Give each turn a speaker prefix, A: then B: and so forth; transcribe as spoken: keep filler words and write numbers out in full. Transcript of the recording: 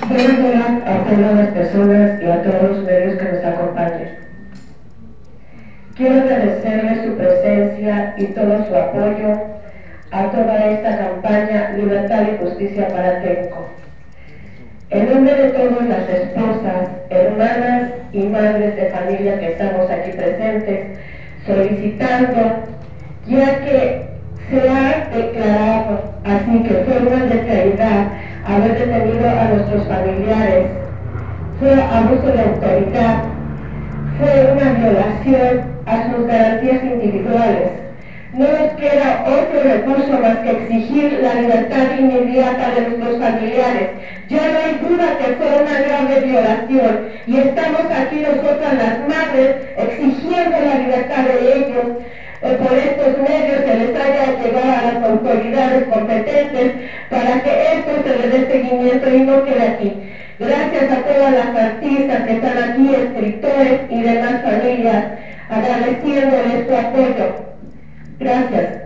A: Buenos días a todas las personas y a todos los medios que nos acompañan. Quiero agradecerles su presencia y todo su apoyo a toda esta campaña Libertad y Justicia para Tenco. En nombre de todas las esposas, hermanas y madres de familia que estamos aquí presentes, solicitando, ya que se ha declarado así que fue una ilegalidad haber detenido a nuestros familiares, fue abuso de autoridad, fue una violación a sus garantías individuales. No nos queda otro recurso más que exigir la libertad inmediata de nuestros familiares. Ya no hay duda que fue una grave violación y estamos aquí nosotras las madres exigiendo la libertad de ellos. Eh, por estos medios se les haya llegado a las autoridades competentes para que esto se le dé seguimiento y no quede aquí. Gracias a todas las artistas que están aquí, escritores y demás familias, agradeciéndoles su apoyo. Gracias.